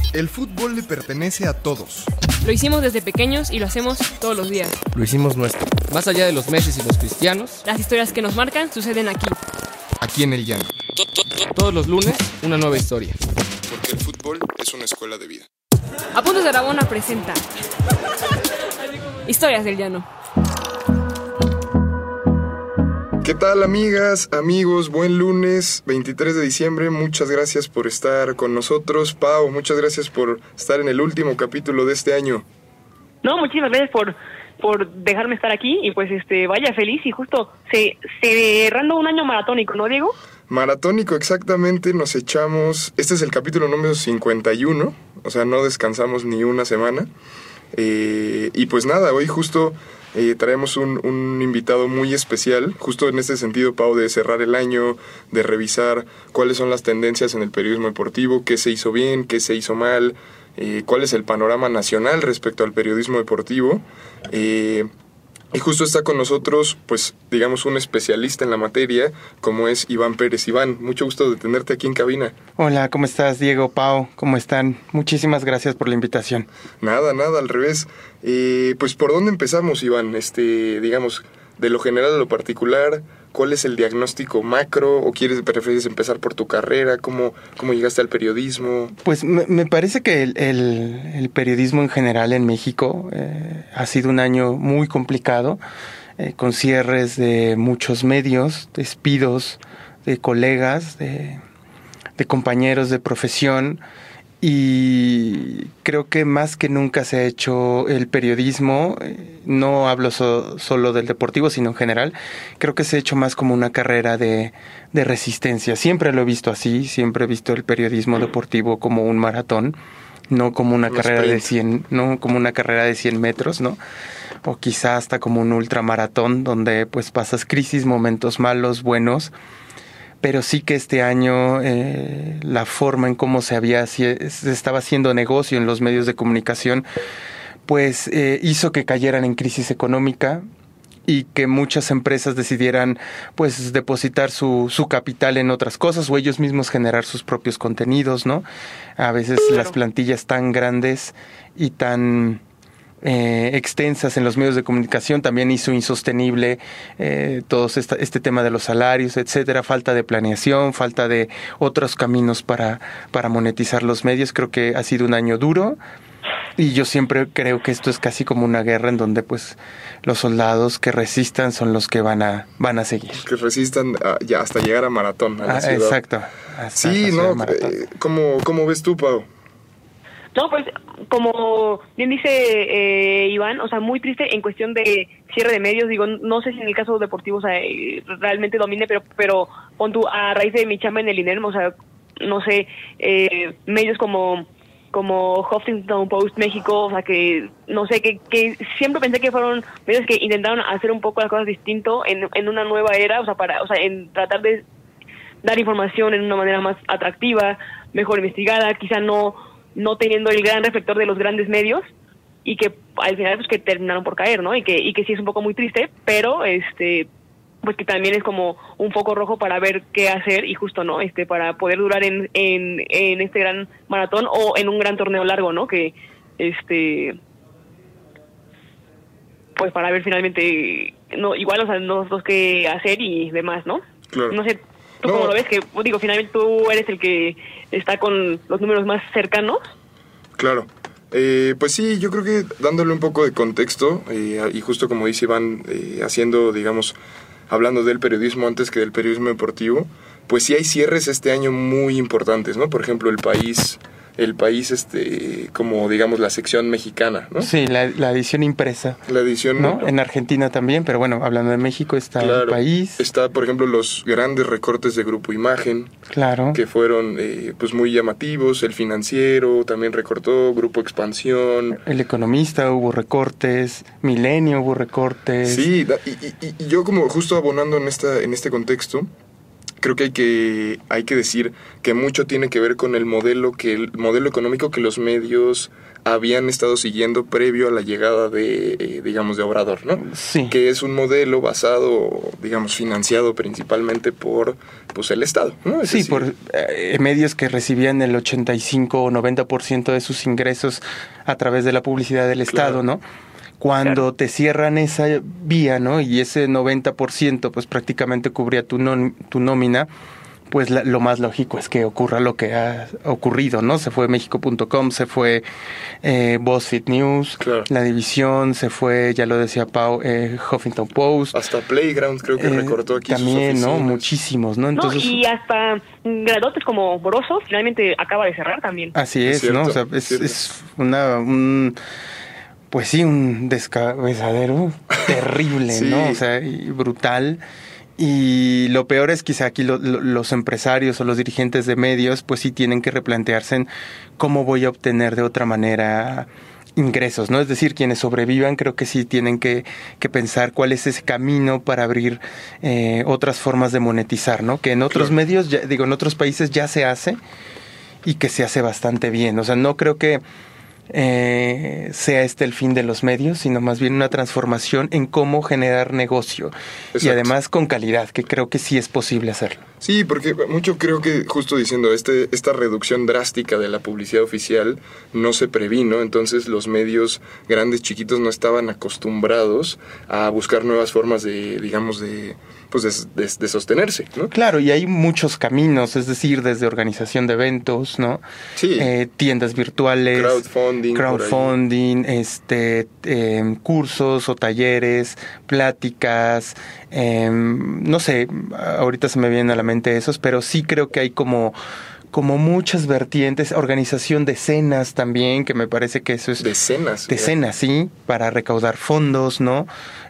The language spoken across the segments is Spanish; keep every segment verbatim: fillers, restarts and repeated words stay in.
El fútbol le pertenece a todos. Lo hicimos desde pequeños y lo hacemos todos los días. Lo hicimos nuestro. Más allá de los Messi y los Cristianos, las historias que nos marcan suceden aquí. Aquí en El Llano. Todos los lunes, una nueva historia. Porque el fútbol es una escuela de vida. Apuntes de Aragona presenta Historias del Llano. ¿Qué tal, amigas, amigos? Buen lunes, veintitrés de diciembre. Muchas gracias por estar con nosotros. Pau, muchas gracias por estar en el último capítulo de este año. No, muchísimas gracias por, por dejarme estar aquí y pues este vaya feliz y justo se, cerrando un año maratónico, ¿no, Diego? Maratónico, exactamente. Nos echamos... Este es el capítulo número cincuenta y uno, o sea, no descansamos ni una semana. Eh, y pues nada, hoy justo... Eh, traemos un, un invitado muy especial, justo en este sentido, Pau, de cerrar el año, de revisar cuáles son las tendencias en el periodismo deportivo, qué se hizo bien, qué se hizo mal, eh, cuál es el panorama nacional respecto al periodismo deportivo. Eh, y justo está con nosotros, pues, digamos, un especialista en la materia, como es Iván Pérez. Iván, mucho gusto de tenerte aquí en cabina. Hola, ¿cómo estás, Diego, Pau? ¿Cómo están? Muchísimas gracias por la invitación. Nada, nada, al revés. Eh, pues, ¿por dónde empezamos, Iván? Este, digamos, de lo general a lo particular, ¿cuál es el diagnóstico macro? ¿O quieres, prefieres empezar por tu carrera? ¿Cómo, cómo llegaste al periodismo? Pues me, me parece que el, el, el periodismo en general en México eh, ha sido un año muy complicado, eh, con cierres de muchos medios, despidos de colegas, de, de compañeros de profesión. Y creo que más que nunca se ha hecho el periodismo, no hablo so, solo del deportivo, sino en general, creo que se ha hecho más como una carrera de, de resistencia. Siempre lo he visto así, siempre he visto el periodismo deportivo como un maratón, no como una un carrera sprint. de cien, no como una carrera de cien metros, ¿no? O quizá hasta como un ultramaratón donde pues pasas crisis, momentos malos, buenos. Pero sí que este año eh, la forma en cómo se había se estaba haciendo negocio en los medios de comunicación, pues eh, hizo que cayeran en crisis económica y que muchas empresas decidieran pues depositar su, su capital en otras cosas o ellos mismos generar sus propios contenidos, ¿no? A veces claro. Las plantillas tan grandes y tan... Eh, extensas en los medios de comunicación también hizo insostenible eh, todo esta, este tema de los salarios, etcétera, falta de planeación, falta de otros caminos para, para monetizar los medios. Creo que ha sido un año duro y yo siempre creo que esto es casi como una guerra en donde pues los soldados que resistan son los que van a van a seguir. Que resistan a, ya hasta llegar a maratón a la ah, ciudad. Exacto. Sí, no, eh, ¿cómo, ¿cómo ves tú, Pau? No, pues como bien dice eh, Iván, o sea, muy triste en cuestión de cierre de medios. Digo, no sé si en el caso deportivo, o sea, eh, realmente domine, pero pero pon tú, a raíz de mi chamba en el INERM, o sea, no sé, eh, medios como como Huffington Post México, o sea, que no sé, que, que siempre pensé que fueron medios que intentaron hacer un poco las cosas distinto en, en una nueva era, o sea, para, o sea, en tratar de dar información en una manera más atractiva, mejor investigada, quizá no no teniendo el gran reflector de los grandes medios y que al final pues que terminaron por caer, ¿no? Y que y que sí es un poco muy triste, pero este pues que también es como un foco rojo para ver qué hacer y justo, ¿no? Este para poder durar en en en este gran maratón o en un gran torneo largo, ¿no? Que este pues para ver finalmente no igual, o sea, nosotros qué hacer y demás, ¿no? Claro. No sé, ¿tú no. cómo lo ves? Que digo, finalmente tú eres el que está con los números más cercanos. Claro. Eh, pues sí, yo creo que dándole un poco de contexto, eh, y justo como dice Iván, eh, haciendo, digamos, hablando del periodismo antes que del periodismo deportivo, pues sí hay cierres este año muy importantes, ¿no? Por ejemplo, el país... el país, este, como digamos la sección mexicana, ¿no? Sí, la, la edición impresa. La edición... ¿no? En Argentina también, pero bueno, hablando de México está claro, el país. Está, por ejemplo, los grandes recortes de Grupo Imagen. Claro. Que fueron, eh, pues, muy llamativos. El Financiero también recortó, Grupo Expansión. El Economista hubo recortes, Milenio hubo recortes. Sí, y, y, y yo como justo abonando en, esta, en este contexto... creo que hay que hay que decir que mucho tiene que ver con el modelo que el modelo económico que los medios habían estado siguiendo previo a la llegada de, eh, digamos, de Obrador, ¿no? Sí. Que es un modelo basado, digamos, financiado principalmente por, pues, el Estado, ¿no? Es sí, decir, por eh, medios que recibían el ochenta y cinco o noventa por ciento de sus ingresos a través de la publicidad del Estado, Claro. ¿no? Cuando Claro. te cierran esa vía, ¿no? Y ese noventa por ciento pues prácticamente cubría tu, non- tu nómina, pues la- lo más lógico es que ocurra lo que ha ocurrido, ¿no? Se fue México punto com, se fue eh, BuzzFeed News, Claro. La División, se fue, ya lo decía Pau, eh, Huffington Post. hasta Playground creo que eh, recortó aquí también, sus ¿no? oficinas. Muchísimos, ¿no? Entonces, no, y hasta gradotes como Broso finalmente acaba de cerrar también. así Es es, ¿no? O cierto, sea, es, cierto. es una... Un, pues sí, un descabezadero terrible, Sí. ¿no? O sea, y brutal. Y lo peor es quizá aquí lo, lo, los empresarios o los dirigentes de medios pues sí tienen que replantearse en cómo voy a obtener de otra manera ingresos, ¿no? Es decir, quienes sobrevivan creo que sí tienen que, que pensar cuál es ese camino para abrir eh, otras formas de monetizar, ¿no? Que en otros Claro. medios, ya, digo, en otros países ya se hace y que se hace bastante bien. O sea, no creo que eh, sea este el fin de los medios, sino más bien una transformación en cómo generar negocio. Y Exacto. además con calidad, que creo que sí es posible hacerlo. Sí, porque mucho creo que justo diciendo este esta reducción drástica de la publicidad oficial no se previno, entonces los medios grandes, chiquitos no estaban acostumbrados a buscar nuevas formas de, digamos, de pues de, de, de sostenerse, ¿no? Claro, y hay muchos caminos, es decir, desde organización de eventos, ¿no? Sí. Eh, tiendas virtuales, Crowdfunding, por ahí. crowdfunding, este, eh, cursos o talleres, pláticas, eh, no sé, ahorita se me vienen a la mente esos, pero sí creo que hay como como muchas vertientes, organización de cenas también, que me parece que eso es... Decenas. De cenas, sí, para recaudar fondos, ¿no?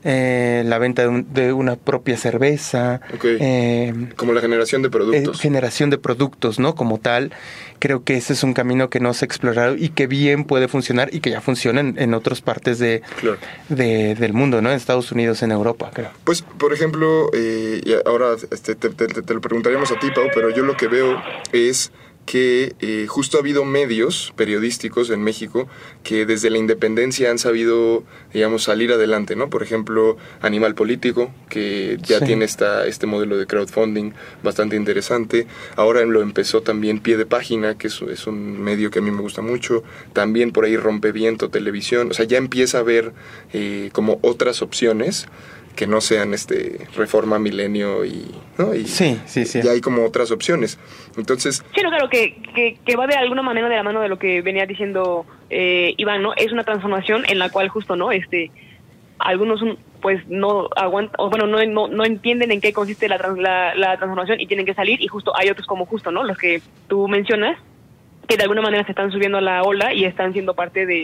Eh, la venta de, un, de una propia cerveza. Ok. Eh, Como la generación de productos. eh, generación de productos, ¿no? Como tal, creo que ese es un camino que no se ha explorado y que bien puede funcionar y que ya funciona en, en otras partes de, Claro. de, del mundo, ¿no? En Estados Unidos, en Europa, creo. Pues, por ejemplo, eh, y ahora este, te, te, te lo preguntaríamos a ti, Pau, pero yo lo que veo es que eh, justo ha habido medios periodísticos en México que desde la independencia han sabido, digamos, salir adelante, ¿no? Por ejemplo, Animal Político, que ya Sí. tiene esta, este modelo de crowdfunding bastante interesante. Ahora lo empezó también Pie de Página, que es, es un medio que a mí me gusta mucho. También por ahí Rompeviento, Televisión. O sea, ya empieza a haber eh, como otras opciones que no sean este Reforma, Milenio y, ¿no? y Sí, sí, sí. ya hay como otras opciones. Entonces, Sí, no, claro, que, que, que va de alguna manera de la mano de lo que venía diciendo eh, Iván, ¿no? Es una transformación en la cual justo, ¿no? Este, algunos pues no aguantan, o bueno, no, no, no entienden en qué consiste la, trans, la, la transformación y tienen que salir, y justo hay otros como justo, ¿no? Los que tú mencionas, que de alguna manera se están subiendo a la ola y están siendo parte de,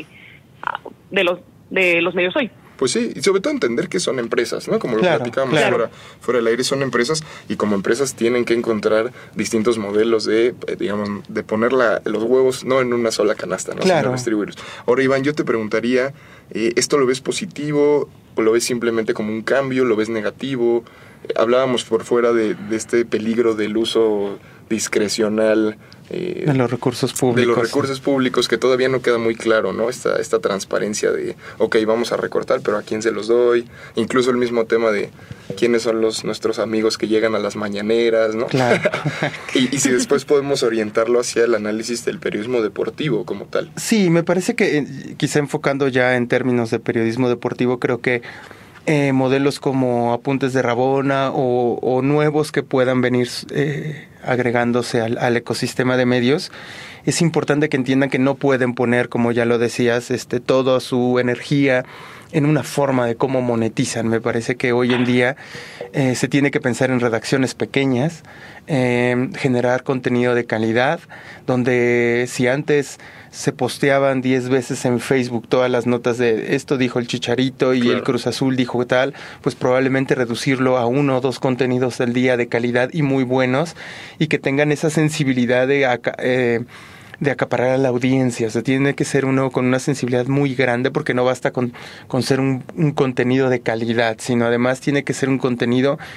de los de los medios hoy. pues sí, y sobre todo entender que son empresas, ¿no? Como lo Claro, platicábamos claro. fuera, fuera del aire, son empresas y como empresas tienen que encontrar distintos modelos de, eh, digamos, de poner la, los huevos no en una sola canasta, ¿no? Claro. Sino distribuirlos. Ahora, Iván, yo te preguntaría, eh, ¿esto lo ves positivo o lo ves simplemente como un cambio, lo ves negativo? Eh, hablábamos por fuera de, de este peligro del uso discrecional eh, De los recursos públicos. de los recursos públicos, que todavía no queda muy claro, ¿no? Esta, esta transparencia de, ok, vamos a recortar, pero ¿a quién se los doy? Incluso el mismo tema de quiénes son los nuestros amigos que llegan a las mañaneras, ¿no? Claro. y, y si después podemos orientarlo hacia el análisis del periodismo deportivo como tal. Sí, me parece que eh, quizá enfocando ya en términos de periodismo deportivo, creo que eh, modelos como Apuntes de Rabona o, o nuevos que puedan venir eh, agregándose al, al ecosistema de medios, es importante que entiendan que no pueden poner, como ya lo decías, este, toda su energía en una forma de cómo monetizan. Me parece que hoy en día eh, se tiene que pensar en redacciones pequeñas, eh, generar contenido de calidad, donde si antes se posteaban diez veces en Facebook todas las notas de esto dijo el Chicharito y Claro. el Cruz Azul dijo tal, pues probablemente reducirlo a uno o dos contenidos al día de calidad y muy buenos, y que tengan esa sensibilidad de aca- eh, de acaparar a la audiencia. O sea, tiene que ser uno con una sensibilidad muy grande, porque no basta con, con ser un, un contenido de calidad, sino además tiene que ser un contenido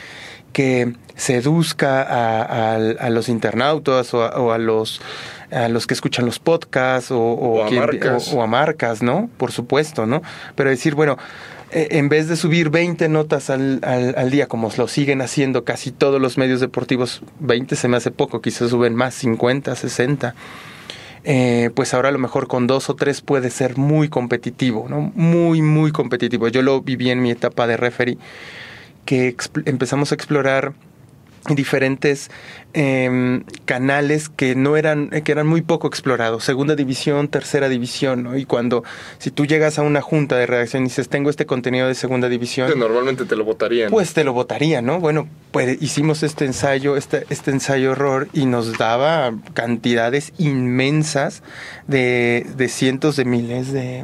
que seduzca a, a, a los internautas o a, o a los a los que escuchan los podcasts o, o, o, a, quien, marcas. O, o a marcas, ¿no? Por supuesto, ¿no? Pero decir, bueno, eh, en vez de subir veinte notas al, al, al día, como lo siguen haciendo casi todos los medios deportivos, veinte se me hace poco, quizás suben más, cincuenta, sesenta, eh, pues ahora a lo mejor con dos o tres puede ser muy competitivo, ¿no? Muy, muy competitivo. Yo lo viví en mi etapa de referee, que exp- empezamos a explorar diferentes eh, canales que no eran que eran muy poco explorados, segunda división, tercera división, ¿no? Y cuando si tú llegas a una junta de redacción y dices tengo este contenido de segunda división, que normalmente te lo votarían, pues te lo votarían, ¿no? Bueno, pues hicimos este ensayo, este este ensayo error y nos daba cantidades inmensas de, de cientos de miles de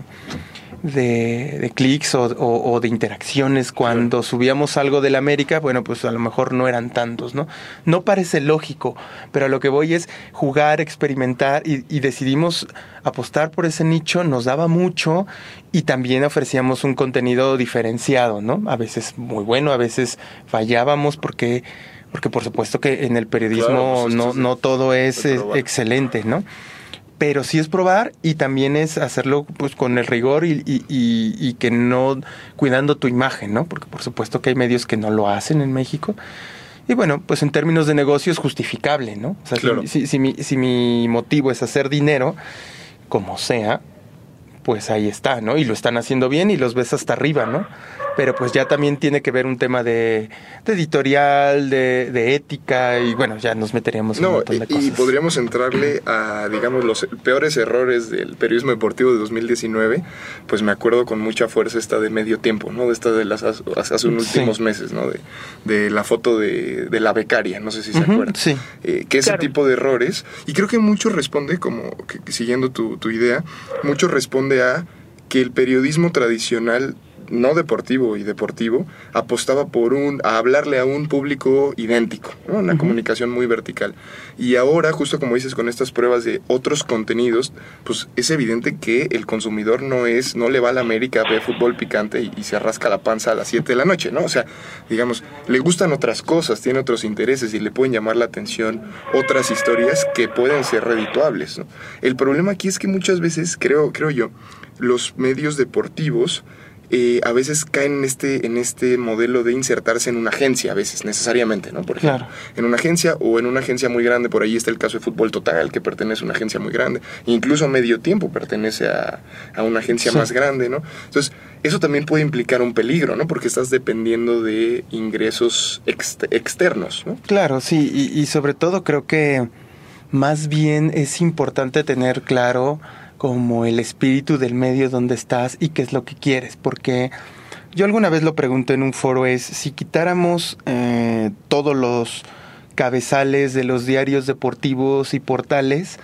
de, de clics o, o, o de interacciones cuando sí. subíamos algo del América. Bueno, pues a lo mejor no eran tantos, ¿no? No parece lógico, pero a lo que voy es jugar, experimentar y, y decidimos apostar por ese nicho, nos daba mucho y también ofrecíamos un contenido diferenciado, ¿no? A veces muy bueno, a veces fallábamos porque, porque por supuesto que en el periodismo claro, pues no, no todo es, es excelente, ¿no? Pero sí es probar y también es hacerlo pues con el rigor y, y, y, y que no cuidando tu imagen, ¿no? Porque por supuesto que hay medios que no lo hacen en México. Y bueno, pues en términos de negocio es justificable, ¿no? O sea, claro. si, si, si, mi, si mi motivo es hacer dinero, como sea, pues ahí está, ¿no? Y lo están haciendo bien y los ves hasta arriba, ¿no? Pero pues ya también tiene que ver un tema de, de editorial, de, de ética y bueno, ya nos meteríamos en no, un montón de cosas. Y podríamos entrarle a, digamos, los peores errores del periodismo deportivo de dos mil diecinueve, pues me acuerdo con mucha fuerza esta de medio tiempo, ¿no? De esta de las hace unos sí. últimos meses, ¿no? De, de la foto de, de la becaria, no sé si se uh-huh, acuerdan. Sí. Eh, que ese claro. tipo de errores, y creo que mucho responde, como que, siguiendo tu, tu idea, mucho responde a que el periodismo tradicional no deportivo y deportivo apostaba por un a hablarle a un público idéntico, ¿no? Una uh-huh. comunicación muy vertical. Y ahora, justo como dices, con estas pruebas de otros contenidos, pues es evidente que el consumidor no es no le va a la América, ve fútbol picante y, y se rasca la panza a las siete de la noche, ¿no? O sea, digamos, le gustan otras cosas, tiene otros intereses y le pueden llamar la atención otras historias que pueden ser redituables, ¿no? El problema aquí es que muchas veces, creo, creo yo, los medios deportivos Eh, a veces caen en este, en este modelo de insertarse en una agencia, a veces, necesariamente, ¿no? Por ejemplo, claro. en una agencia o en una agencia muy grande, por ahí está el caso de Fútbol Total, que pertenece a una agencia muy grande, incluso Medio Tiempo pertenece a, a una agencia sí. más grande, ¿no? Entonces, eso también puede implicar un peligro, ¿no? Porque estás dependiendo de ingresos ex- externos, ¿no? Claro, sí, y, y sobre todo creo que más bien es importante tener claro como el espíritu del medio donde estás y qué es lo que quieres, porque yo alguna vez lo pregunté en un foro, es si quitáramos eh, todos los cabezales de los diarios deportivos y portales,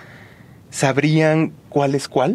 ¿sabrían cuál es cuál?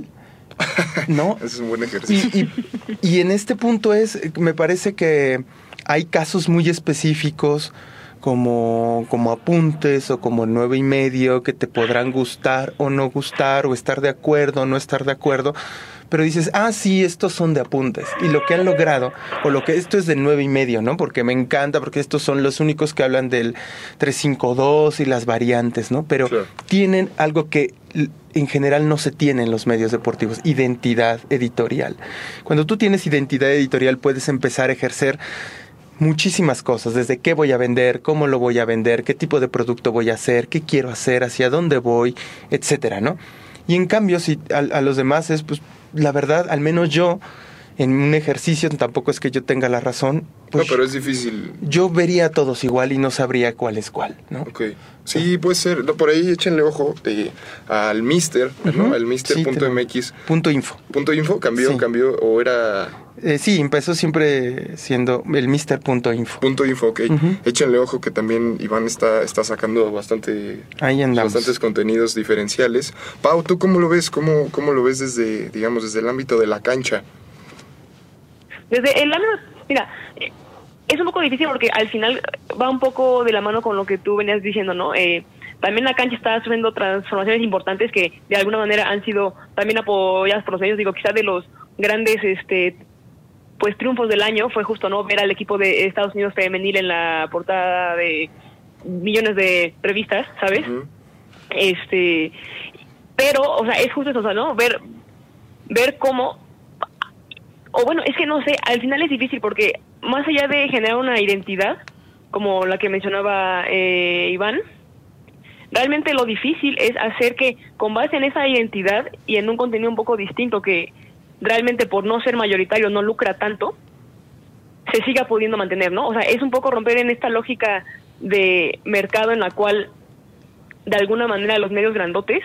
¿No? Es un buen ejercicio. Y, y, y en este punto es, me parece que hay casos muy específicos como, como apuntes o como nueve y medio que te podrán gustar o no gustar o estar de acuerdo o no estar de acuerdo, pero dices, ah, sí, estos son de apuntes y lo que han logrado, o lo que esto es de nueve y medio, ¿no? Porque me encanta, porque estos son los únicos que hablan del tres cinco dos y las variantes, ¿no? Pero claro. tienen algo que en general no se tiene en los medios deportivos, identidad editorial. Cuando tú tienes identidad editorial puedes empezar a ejercer muchísimas cosas, desde qué voy a vender, cómo lo voy a vender, qué tipo de producto voy a hacer, qué quiero hacer, hacia dónde voy, etcétera, ¿no? Y en cambio, si a, a los demás es, pues, la verdad, al menos yo, en un ejercicio, tampoco es que yo tenga la razón. Pues, no, pero es difícil. Yo vería a todos igual y no sabría cuál es cuál, ¿no? Ok. Sí, puede ser. No, por ahí échenle ojo eh, al Mister, uh-huh. ¿no? Al mister punto m x. Sí, punto info. Punto info, cambió, sí. cambió, o era... Eh, sí, empezó siempre siendo el mister punto info. Punto info, ok. Uh-huh. Échenle ojo que también Iván está, está sacando bastante, ahí andamos. bastantes contenidos diferenciales. Pau, ¿tú cómo lo ves? ¿Cómo, cómo lo ves desde, digamos, desde el ámbito de la cancha? Desde el ámbito, mira, es un poco difícil porque al final va un poco de la mano con lo que tú venías diciendo, ¿no? Eh, también la cancha está sufriendo transformaciones importantes que de alguna manera han sido también apoyadas por los medios, digo, quizás de los grandes este pues triunfos del año fue justo, ¿no?, ver al equipo de Estados Unidos femenil en la portada de millones de revistas, ¿sabes? Uh-huh. Este, pero, o sea, es justo eso, o sea, ¿no? Ver, ver cómo, o bueno, es que no sé, al final es difícil porque más allá de generar una identidad, como la que mencionaba eh, Iván, realmente lo difícil es hacer que, con base en esa identidad y en un contenido un poco distinto que realmente por no ser mayoritario no lucra tanto, se siga pudiendo mantener, ¿no? O sea, es un poco romper en esta lógica de mercado en la cual, de alguna manera, los medios grandotes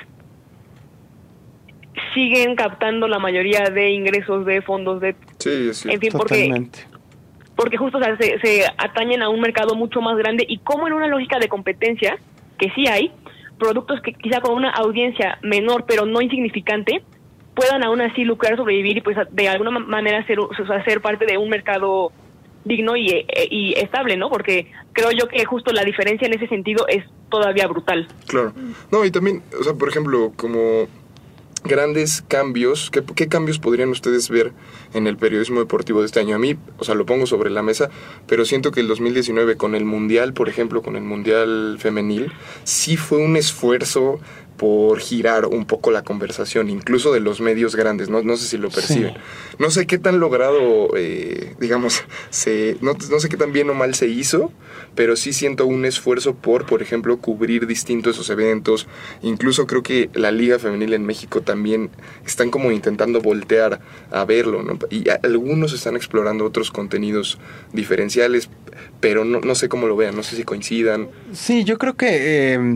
siguen captando la mayoría de ingresos de fondos de... Sí, sí. En fin, porque, porque justo, o sea, se, se atañen a un mercado mucho más grande y como en una lógica de competencia, que sí hay, productos que quizá con una audiencia menor pero no insignificante puedan aún así lucrar, sobrevivir y pues de alguna manera ser, o sea, ser parte de un mercado digno y, y estable, ¿no? Porque creo yo que justo la diferencia en ese sentido es todavía brutal. Claro. No, y también, o sea, por ejemplo, como grandes cambios, ¿qué, qué cambios podrían ustedes ver en el periodismo deportivo de este año? A mí, o sea, lo pongo sobre la mesa, pero siento que el dos mil diecinueve con el Mundial, por ejemplo, con el Mundial femenil, sí fue un esfuerzo por girar un poco la conversación, incluso de los medios grandes, no, no sé si lo perciben. Sí. No sé qué tan logrado, eh, digamos, se, no, no sé qué tan bien o mal se hizo, pero sí siento un esfuerzo por, por ejemplo, cubrir distintos esos eventos. Incluso creo que la Liga Femenil en México también están como intentando voltear a verlo, ¿no? Y algunos están explorando otros contenidos diferenciales, pero no, no sé cómo lo vean, no sé si coincidan. Sí, yo creo que... Eh...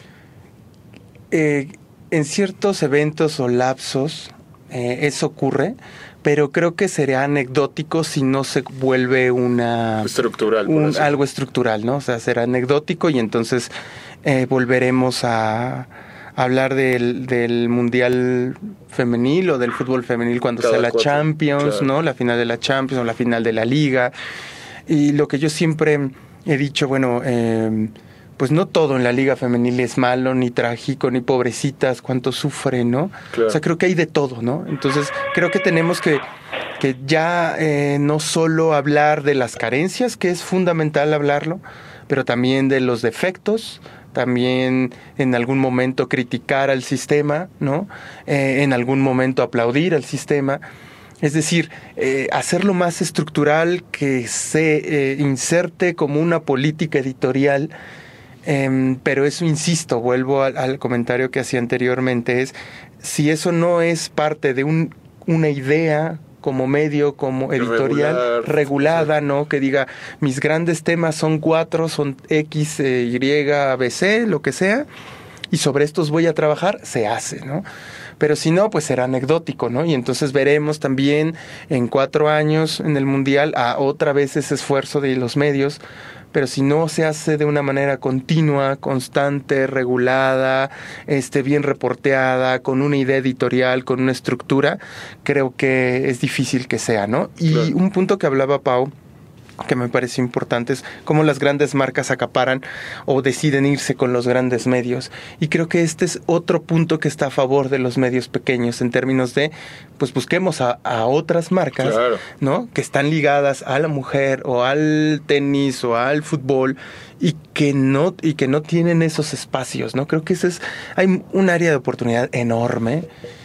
Eh, en ciertos eventos o lapsos eh, eso ocurre, pero creo que sería anecdótico si no se vuelve una estructural, un, algo estructural, ¿no? O sea, será anecdótico y entonces eh, volveremos a hablar del, del Mundial femenil o del fútbol femenil cuando Cada sea la cuatro. Champions, claro. ¿no? La final de la Champions o la final de la Liga. Y lo que yo siempre he dicho, bueno, eh, pues no todo en la liga femenil es malo, ni trágico, ni pobrecitas, cuánto sufren, ¿no? Claro. O sea, creo que hay de todo, ¿no? Entonces, creo que tenemos que, que ya eh, no solo hablar de las carencias, que es fundamental hablarlo, pero también de los defectos, también en algún momento criticar al sistema, ¿no? Eh, en algún momento aplaudir al sistema. Es decir, eh, hacerlo más estructural, que se eh, inserte como una política editorial. Eh, pero eso, insisto, vuelvo al, al comentario que hacía anteriormente, es si eso no es parte de un, una idea como medio, como editorial, Regular, regulada, sí. ¿no? Que diga, mis grandes temas son cuatro, son X, eh, Y, B, C, lo que sea, y sobre estos voy a trabajar, se hace, ¿no? Pero si no, pues será anecdótico, ¿no? Y entonces veremos también en cuatro años en el Mundial a otra vez ese esfuerzo de los medios. Pero si no se hace de una manera continua, constante, regulada, este, bien reporteada, con una idea editorial, con una estructura, creo que es difícil que sea, ¿no? Y claro. Un punto que hablaba Pau, que me pareció importante, es cómo las grandes marcas acaparan o deciden irse con los grandes medios. Y creo que este es otro punto que está a favor de los medios pequeños, en términos de, pues busquemos a, a otras marcas, claro. ¿no? Que están ligadas a la mujer o al tenis o al fútbol y que no, y que no tienen esos espacios, ¿no? Creo que ese es, hay un área de oportunidad enorme.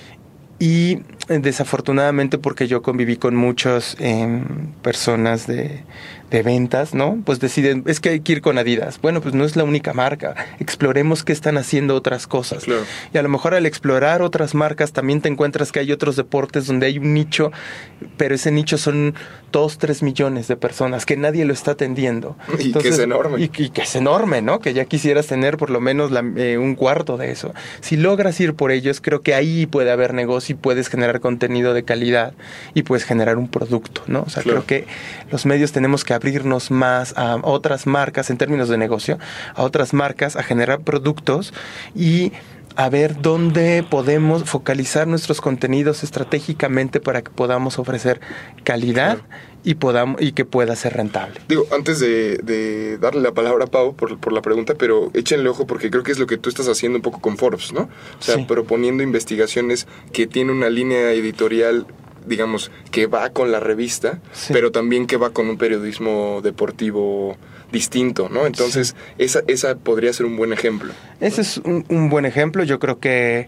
Y desafortunadamente, porque yo conviví con muchas eh, personas de, de ventas, ¿no? Pues deciden, es que hay que ir con Adidas. Bueno, pues no es la única marca. Exploremos qué están haciendo otras cosas. Claro. Y a lo mejor al explorar otras marcas también te encuentras que hay otros deportes donde hay un nicho, pero ese nicho son dos, tres millones de personas que nadie lo está atendiendo. Y Entonces, que es enorme. Y, y que es enorme, ¿no? Que ya quisieras tener por lo menos la, eh, un cuarto de eso. Si logras ir por ellos, creo que ahí puede haber negocio y puedes generar contenido de calidad y puedes generar un producto, ¿no? O sea, claro. Creo que los medios tenemos que abrirnos más a otras marcas en términos de negocio, a otras marcas, a generar productos y a ver dónde podemos focalizar nuestros contenidos estratégicamente para que podamos ofrecer calidad claro. y podamos y que pueda ser rentable. Digo, antes de, de darle la palabra a Pau por, por la pregunta, pero échenle ojo porque creo que es lo que tú estás haciendo un poco con Forbes, ¿no? O sea, sí. proponiendo investigaciones que tienen una línea editorial digamos, que va con la revista, sí. pero también que va con un periodismo deportivo distinto, ¿no? Entonces, sí. esa, esa podría ser un buen ejemplo. Ese es un, un buen ejemplo. Yo creo que,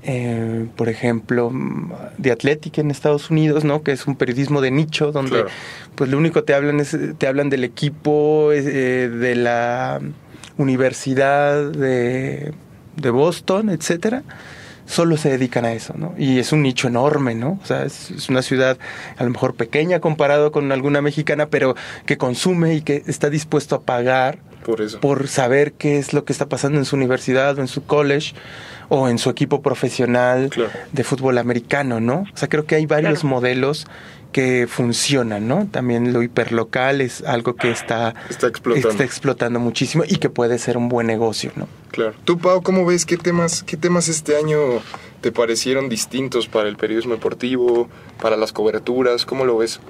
eh, por ejemplo, The Athletic en Estados Unidos, ¿no? Que es un periodismo de nicho, donde claro. pues lo único que te hablan es, te hablan del equipo, eh, de la Universidad de, de Boston, etcétera. Solo se dedican a eso, ¿no? Y es un nicho enorme, ¿no? O sea, es, es una ciudad a lo mejor pequeña comparado con alguna mexicana, pero que consume y que está dispuesto a pagar por eso, por saber qué es lo que está pasando en su universidad o en su college o en su equipo profesional claro. de fútbol americano, ¿no? O sea, creo que hay varios claro. modelos que funcionan, ¿no? También lo hiperlocal es algo que está, está, explotando. está explotando muchísimo y que puede ser un buen negocio, ¿no? Claro. Tú, Pau, ¿cómo ves? ¿Qué temas, qué temas este año te parecieron distintos para el periodismo deportivo, para las coberturas? ¿Cómo lo ves?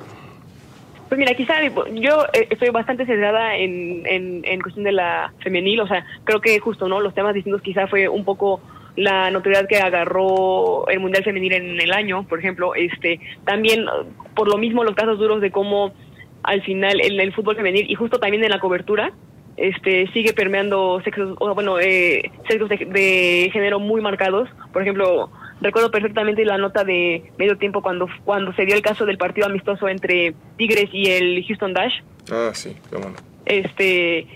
Pues mira, quizá yo estoy bastante centrada en, en, en cuestión de la femenil, o sea, creo que justo, ¿no? Los temas distintos quizá fue un poco la notoriedad que agarró el Mundial Femenil en el año, por ejemplo, este también por lo mismo los casos duros de cómo al final en el fútbol femenil y justo también en la cobertura este sigue permeando sexos, o bueno, eh, sexos de, de género muy marcados. Por ejemplo, recuerdo perfectamente la nota de Medio Tiempo cuando cuando se dio el caso del partido amistoso entre Tigres y el Houston Dash. Ah, sí, qué bueno. Este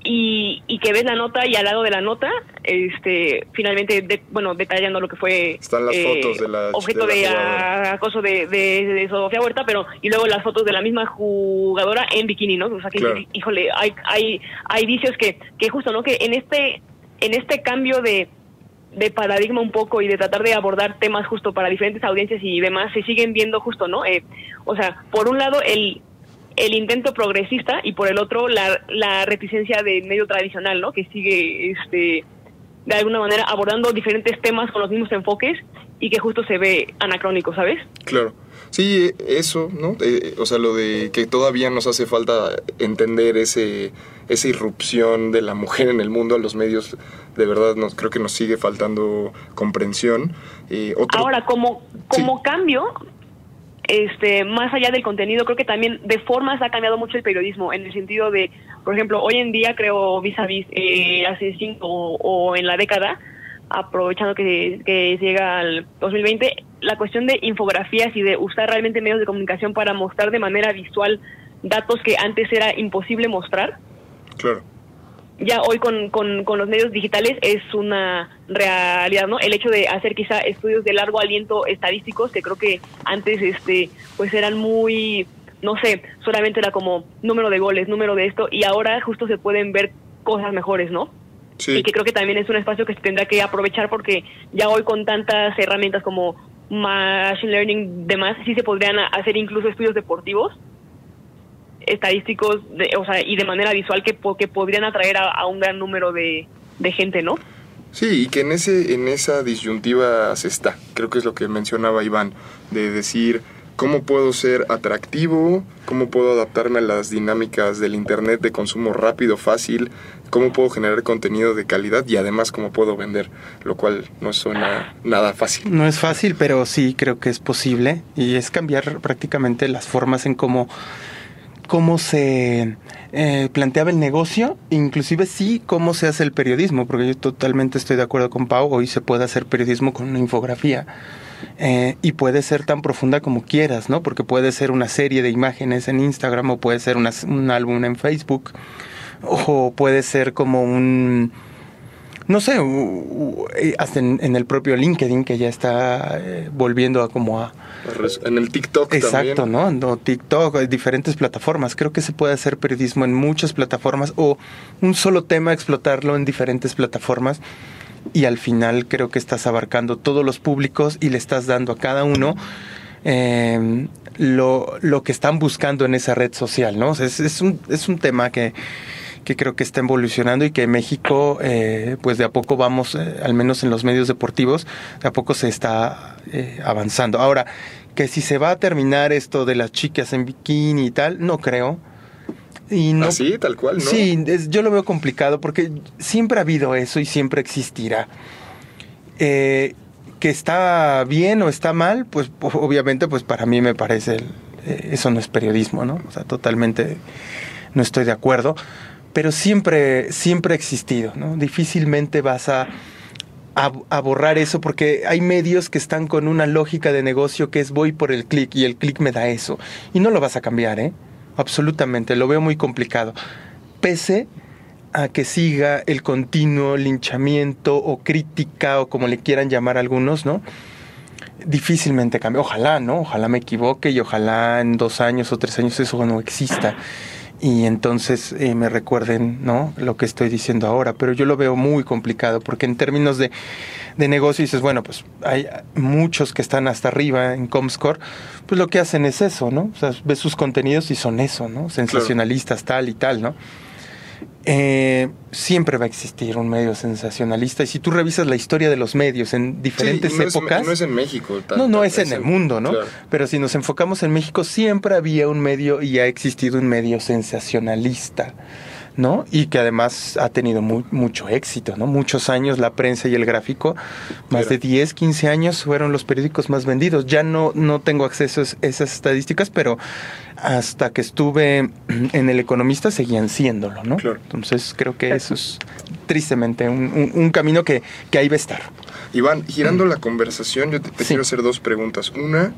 y, y que ves la nota y al lado de la nota este finalmente de, bueno detallando lo que fue están las eh, fotos de la objeto de, la de acoso de, de, de Sofía Huerta, pero y luego las fotos de la misma jugadora en bikini, ¿no? O sea que claro. híjole, hay hay hay vicios que que justo, ¿no? Que en este en este cambio de de paradigma un poco y de tratar de abordar temas justo para diferentes audiencias y demás se siguen viendo justo, ¿no? Eh, o sea, por un lado el el intento progresista y por el otro la, la reticencia del medio tradicional, ¿no? Que sigue este de alguna manera abordando diferentes temas con los mismos enfoques y que justo se ve anacrónico, ¿sabes? Claro. Sí, eso, ¿no? Eh, o sea, lo de que todavía nos hace falta entender ese esa irrupción de la mujer en el mundo a los medios, de verdad nos creo que nos sigue faltando comprensión. Eh, otro... Ahora, como como sí. cambio, este más allá del contenido, creo que también de formas ha cambiado mucho el periodismo, en el sentido de, por ejemplo, hoy en día creo vis a vis eh, hace cinco o, o en la década, aprovechando que, que llega al dos mil veinte, la cuestión de infografías y de usar realmente medios de comunicación para mostrar de manera visual datos que antes era imposible mostrar. Claro. Ya hoy con, con, con los medios digitales es una realidad, ¿no? El hecho de hacer quizá estudios de largo aliento estadísticos, que creo que antes este pues eran muy, no sé, solamente era como número de goles, número de esto, y ahora justo se pueden ver cosas mejores, ¿no? Sí. Y que creo que también es un espacio que se tendrá que aprovechar porque ya hoy con tantas herramientas como Machine Learning, demás, sí se podrían hacer incluso estudios deportivos estadísticos, de, o sea, y de manera visual que, que podrían atraer a, a un gran número de, de gente, ¿no? Sí, y que en ese en esa disyuntiva se está. Creo que es lo que mencionaba Iván, de decir cómo puedo ser atractivo, cómo puedo adaptarme a las dinámicas del internet de consumo rápido, fácil, cómo puedo generar contenido de calidad y además cómo puedo vender, lo cual no suena nada fácil. No es fácil, pero sí creo que es posible y es cambiar prácticamente las formas en cómo cómo se eh, planteaba el negocio, inclusive sí cómo se hace el periodismo, porque yo totalmente estoy de acuerdo con Pau, hoy se puede hacer periodismo con una infografía eh, y puede ser tan profunda como quieras, ¿no? Porque puede ser una serie de imágenes en Instagram o puede ser una, un álbum en Facebook o puede ser como un... no sé, uh, uh, hasta en, en el propio LinkedIn que ya está eh, volviendo a como a... En el TikTok exacto, también. ¿no? No, TikTok, diferentes plataformas. Creo que se puede hacer periodismo en muchas plataformas o un solo tema explotarlo en diferentes plataformas y al final creo que estás abarcando todos los públicos y le estás dando a cada uno eh, lo, lo que están buscando en esa red social, ¿no? O sea, es, es, un, es un tema que... que creo que está evolucionando y que México, eh, pues de a poco vamos, eh, al menos en los medios deportivos, de a poco se está eh, avanzando. Ahora, que si se va a terminar esto de las chicas en bikini y tal, no creo. Y no, ¿así? Tal cual, ¿no? Sí, es, yo lo veo complicado porque siempre ha habido eso y siempre existirá. Eh, que está bien o está mal, pues obviamente pues para mí me parece, el, eh, eso no es periodismo, ¿no? O sea, totalmente no estoy de acuerdo, pero siempre, siempre ha existido, ¿no? Difícilmente vas a, a, a borrar eso, porque hay medios que están con una lógica de negocio que es voy por el clic y el clic me da eso, y no lo vas a cambiar, ¿eh? Absolutamente, lo veo muy complicado, pese a que siga el continuo linchamiento o crítica o como le quieran llamar algunos, ¿no? Difícilmente cambia. Ojalá, ¿no? Ojalá me equivoque y ojalá en dos años o tres años eso no exista. Y entonces eh, me recuerden, ¿no? Lo que estoy diciendo ahora. Pero yo lo veo muy complicado porque en términos de, de negocio dices, bueno, pues hay muchos que están hasta arriba en Comscore, pues lo que hacen es eso, ¿no? O sea, ves sus contenidos y son eso, ¿no? Sensacionalistas, claro. Tal y tal, ¿no? Eh, siempre va a existir un medio sensacionalista, y si tú revisas la historia de los medios en diferentes sí, no épocas, es, no es en México, tal, no, no tal, es en es el en, mundo, ¿no? Claro. Pero si nos enfocamos en México, siempre había un medio y ha existido un medio sensacionalista, ¿no? Y que además ha tenido muy, mucho éxito, ¿no? Muchos años la prensa y el gráfico, más claro. de diez, quince años fueron los periódicos más vendidos. Ya no, no tengo acceso a esas estadísticas, pero hasta que estuve en El Economista seguían siéndolo, ¿no? Claro. Entonces creo que eso es tristemente un, un, un camino que, que ahí va a estar. Iván, girando mm. la conversación, yo te, te sí. quiero hacer dos preguntas. Una,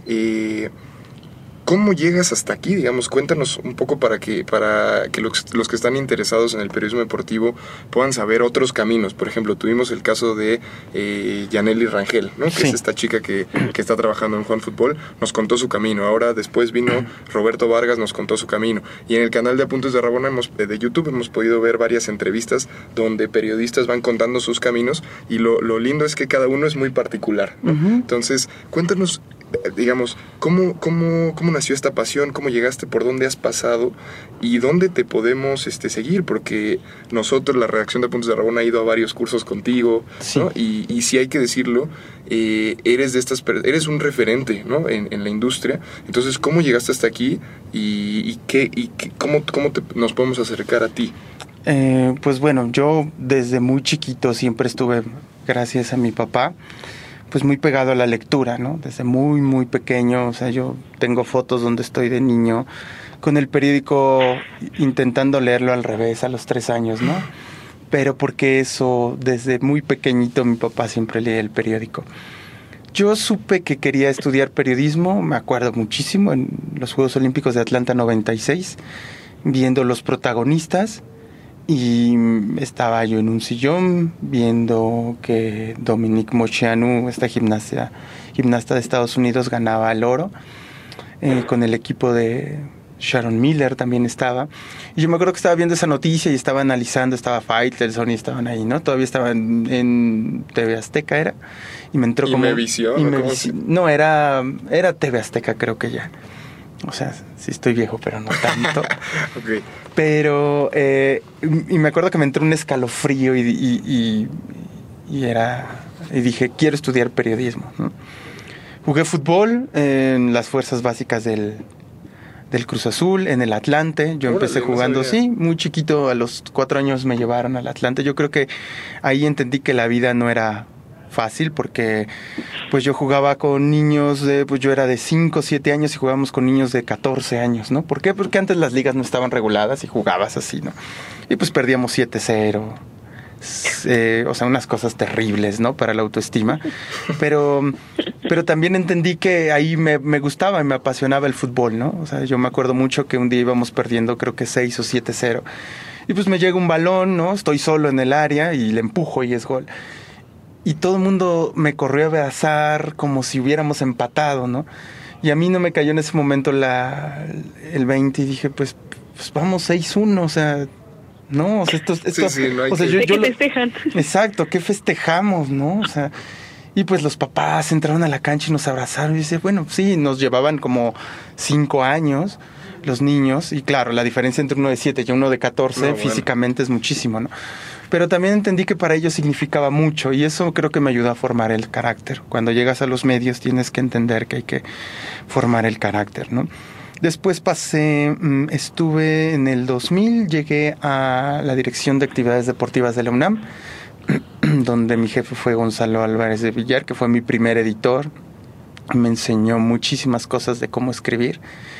eh, ¿cómo llegas hasta aquí? Digamos, cuéntanos un poco para que para que los, los que están interesados en el periodismo deportivo puedan saber otros caminos. Por ejemplo, tuvimos el caso de eh, Yaneli Rangel, ¿no? Que sí. es esta chica que, que está trabajando en Juan Fútbol, nos contó su camino. Ahora después vino Roberto Vargas, nos contó su camino. Y en el canal de Apuntes de Rabona hemos, de YouTube hemos podido ver varias entrevistas donde periodistas van contando sus caminos, y lo, lo lindo es que cada uno es muy particular, ¿no? Uh-huh. Entonces, cuéntanos, digamos, ¿cómo, cómo, cómo nació esta pasión? ¿Cómo llegaste? ¿Por dónde has pasado? ¿Y dónde te podemos este, seguir? Porque nosotros, la redacción de Apuntes de Rabona, ha ido a varios cursos contigo, sí. ¿no? Y, y si hay que decirlo, eh, eres de estas, eres un referente, ¿no? en, en la industria. Entonces, ¿cómo llegaste hasta aquí? ¿Y, y, qué, y qué, cómo, cómo te, nos podemos acercar a ti? Eh, pues bueno, yo desde muy chiquito siempre estuve, gracias a mi papá, pues muy pegado a la lectura, ¿no? Desde muy, muy pequeño. O sea, yo tengo fotos donde estoy de niño con el periódico intentando leerlo al revés a los tres años, ¿no? Pero porque eso, desde muy pequeñito mi papá siempre leía el periódico. Yo supe que quería estudiar periodismo, me acuerdo muchísimo, en los Juegos Olímpicos de Atlanta noventa y seis, viendo los protagonistas. Y estaba yo en un sillón viendo que Dominique Moceanu, esta gimnasta, gimnasta de Estados Unidos, ganaba el oro eh, con el equipo de Sharon Miller también estaba. Y yo me acuerdo que estaba viendo esa noticia y estaba analizando, estaba Faitelson y estaban ahí, ¿no? Todavía estaban en T V Azteca, era. Y me entró ¿Y como... me visió? Y me visió, no, era, era T V Azteca, creo que ya. O sea, sí estoy viejo, pero no tanto. Okay. Pero, eh, y me acuerdo que me entró un escalofrío y, y, y, y era, y dije, quiero estudiar periodismo, ¿no? Jugué fútbol en las fuerzas básicas del, del Cruz Azul, en el Atlante. Yo empecé Órale, jugando, no sabía. sí, muy chiquito, a los cuatro años me llevaron al Atlante. Yo creo que ahí entendí que la vida no era fácil, porque pues yo jugaba con niños de, pues yo era de cinco, siete años y jugábamos con niños de catorce años, ¿no? ¿Por qué? Porque antes las ligas no estaban reguladas y jugabas así, ¿no? Y pues perdíamos siete cero, eh, o sea, unas cosas terribles, ¿no? Para la autoestima, pero, pero también entendí que ahí me, me gustaba y me apasionaba el fútbol, ¿no? O sea, yo me acuerdo mucho que un día íbamos perdiendo, creo que seis o siete cero, y pues me llega un balón, ¿no? Estoy solo en el área y le empujo y es gol. Y todo el mundo me corrió a abrazar como si hubiéramos empatado, ¿no? Y a mí no me cayó en ese momento la, el veinte y dije, pues, pues vamos seis uno, o sea, no, o sea, esto... esto sí, sí, no hay o sea, que... yo, ¿De yo qué lo, festejan? Exacto, ¿qué festejamos, no? O sea, y pues los papás entraron a la cancha y nos abrazaron y dice, bueno, sí, nos llevaban como cinco años los niños, y claro, la diferencia entre uno de siete y uno de catorce no, físicamente bueno. es muchísimo, ¿no? Pero también entendí que para ellos significaba mucho y eso creo que me ayudó a formar el carácter. Cuando llegas a los medios tienes que entender que hay que formar el carácter, ¿no? Después pasé, estuve en el dos mil, llegué a la Dirección de Actividades Deportivas de la UNAM donde mi jefe fue Gonzalo Álvarez de Villar, que fue mi primer editor. Me enseñó muchísimas cosas de cómo escribir.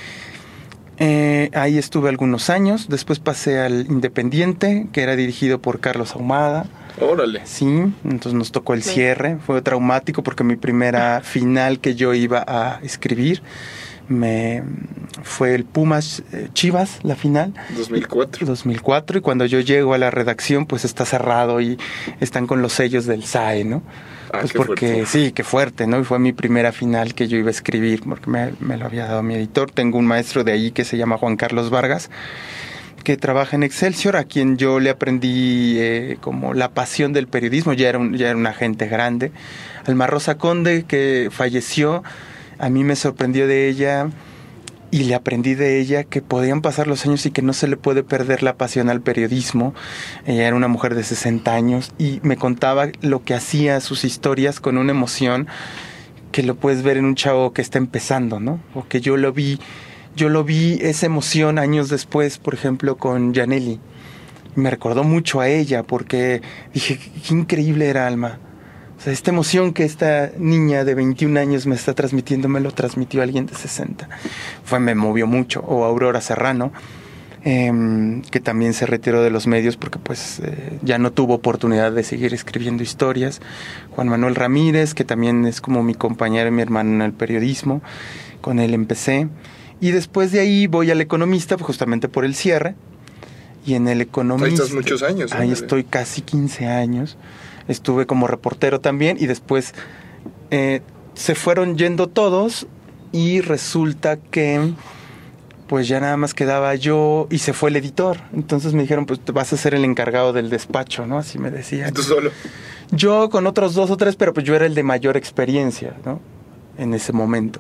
Eh, ahí estuve algunos años. Después pasé al Independiente, que era dirigido por Carlos Ahumada. Órale. Sí, entonces nos tocó el cierre. Fue traumático porque mi primera final que yo iba a escribir me fue el Pumas eh, Chivas, la final. dos mil cuatro. dos mil cuatro, y cuando yo llego a la redacción, pues está cerrado y están con los sellos del S A E, ¿no? Ah, pues qué porque fuerte. sí, qué fuerte, ¿no? Y fue mi primera final que yo iba a escribir, porque me, me lo había dado mi editor. Tengo un maestro de ahí que se llama Juan Carlos Vargas, que trabaja en Excelsior, a quien yo le aprendí eh, como la pasión del periodismo. Ya era un, ya era un agente grande. Alma Rosa Conde, que falleció, a mí me sorprendió de ella y le aprendí de ella que podían pasar los años y que no se le puede perder la pasión al periodismo. Ella era una mujer de sesenta años y me contaba lo que hacía, sus historias, con una emoción que lo puedes ver en un chavo que está empezando, ¿no? O que yo lo vi, yo lo vi esa emoción años después, por ejemplo, con Yaneli. Me recordó mucho a ella porque dije, qué increíble era Alma. O sea, esta emoción que esta niña de veintiún años me está transmitiendo, me lo transmitió alguien de sesenta. Fue, me movió mucho. O Aurora Serrano, eh, que también se retiró de los medios porque pues eh, ya no tuvo oportunidad de seguir escribiendo historias. Juan Manuel Ramírez, que también es como mi compañero y mi hermano en el periodismo. Con él empecé. Y después de ahí voy al Economista, pues, justamente por el cierre. Y en el Economista... Ahí estás muchos años. Ahí ¿no? estoy casi quince años. Estuve como reportero también y después eh, se fueron yendo todos y resulta que pues ya nada más quedaba yo y se fue el editor. Entonces me dijeron, pues te vas a ser el encargado del despacho, ¿no? Así me decían. ¿Tú solo? Yo con otros dos o tres, pero pues yo era el de mayor experiencia, ¿no? En ese momento.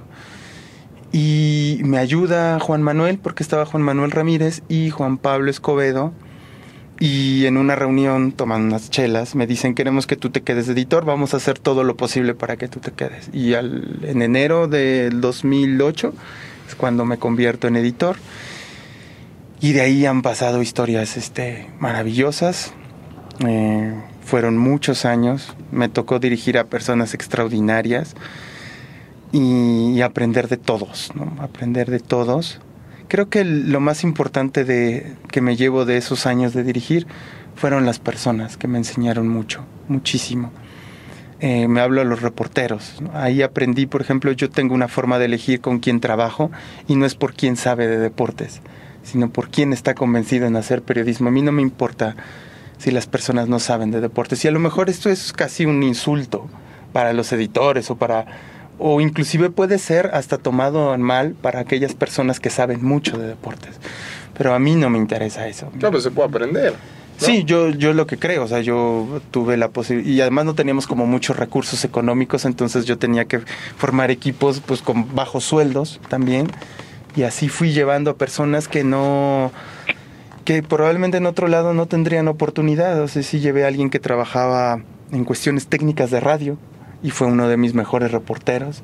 Y me ayuda Juan Manuel, porque estaba Juan Manuel Ramírez y Juan Pablo Escobedo. Y en una reunión, tomando unas chelas, me dicen, queremos que tú te quedes de editor, vamos a hacer todo lo posible para que tú te quedes. Y al, en enero del dos mil ocho es cuando me convierto en editor. Y de ahí han pasado historias este, maravillosas. Eh, fueron muchos años. Me tocó dirigir a personas extraordinarias y, y aprender de todos, ¿no? Aprender de todos. Creo que lo más importante de, que me llevo de esos años de dirigir fueron las personas que me enseñaron mucho, muchísimo. Eh, me hablo a los reporteros, ¿no? Ahí aprendí, por ejemplo, yo tengo una forma de elegir con quién trabajo y no es por quién sabe de deportes, sino por quién está convencido en hacer periodismo. A mí no me importa si las personas no saben de deportes. Y a lo mejor esto es casi un insulto para los editores o para... o inclusive puede ser hasta tomado en mal para aquellas personas que saben mucho de deportes. Pero a mí no me interesa eso. Claro, se puede aprender, ¿no? Sí, yo, yo lo que creo, o sea, yo tuve la posibilidad, y además no teníamos como muchos recursos económicos, entonces yo tenía que formar equipos pues con bajos sueldos también, y así fui llevando a personas que no... que probablemente en otro lado no tendrían oportunidad. O sea, sí llevé a alguien que trabajaba en cuestiones técnicas de radio, y fue uno de mis mejores reporteros.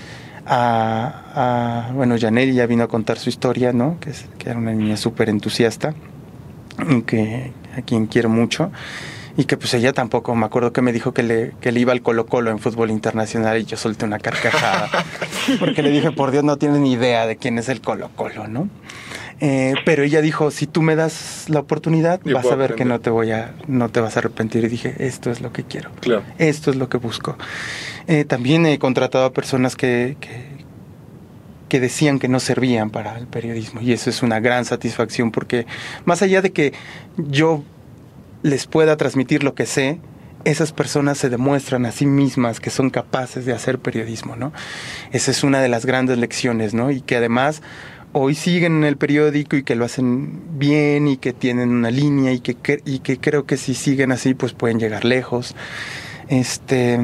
A, a, bueno, Yaneli ya vino a contar su historia, ¿no? Que, es, que era una niña súper entusiasta, que, a quien quiero mucho. Y que pues ella tampoco, me acuerdo que me dijo que le, que le iba al Colo-Colo en fútbol internacional, y yo solté una carcajada. Porque le dije, por Dios, no tienes ni idea de quién es el Colo-Colo, ¿no? Eh, pero ella dijo, si tú me das la oportunidad, Yo vas a ver aprender. que no te voy a, no te vas a arrepentir. Y dije, esto es lo que quiero. Claro. Esto es lo que busco. Eh, también he contratado a personas que, que, que decían que no servían para el periodismo. Y eso es una gran satisfacción, porque más allá de que yo les pueda transmitir lo que sé, esas personas se demuestran a sí mismas que son capaces de hacer periodismo, ¿no? Esa es una de las grandes lecciones, ¿no? Y que además hoy siguen en el periódico y que lo hacen bien y que tienen una línea y que, que, y que creo que si siguen así pues pueden llegar lejos. Este,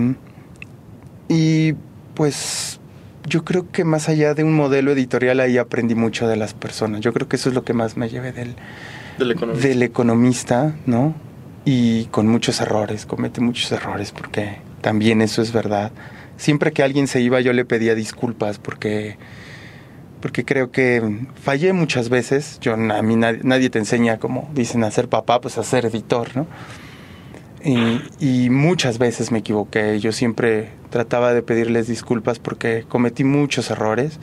y pues yo creo que más allá de un modelo editorial ahí aprendí mucho de las personas. Yo creo que eso es lo que más me llevé del, Del economista. del economista, ¿no? Y con muchos errores, comete muchos errores, porque también eso es verdad. Siempre que alguien se iba yo le pedía disculpas porque... porque creo que fallé muchas veces. Yo, a mí nadie, nadie te enseña, como dicen, a ser papá, pues a ser editor, ¿no? Y, y muchas veces me equivoqué. Yo siempre trataba de pedirles disculpas porque cometí muchos errores.